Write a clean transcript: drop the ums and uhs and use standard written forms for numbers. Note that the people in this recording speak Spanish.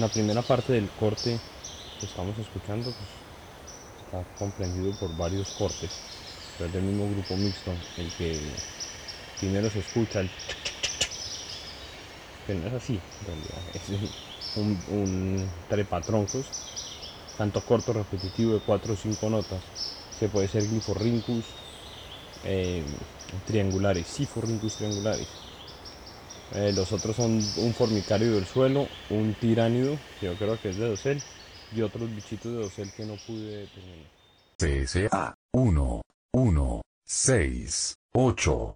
la primera parte del corte que estamos escuchando, pues, está comprendido por varios cortes, pero es del mismo grupo mixto. El que primero se escucha, que no es así, en realidad, es un trepatroncos, canto corto repetitivo de 4 o 5 notas, que puede ser gliforrincus, eh, triangulares, siforrincus triangulares. Los otros son un formicario del suelo, un tiránido, que yo creo que es de dosel, y otros bichitos de dosel que no pude determinar. CSA 1, 1, 6, 8.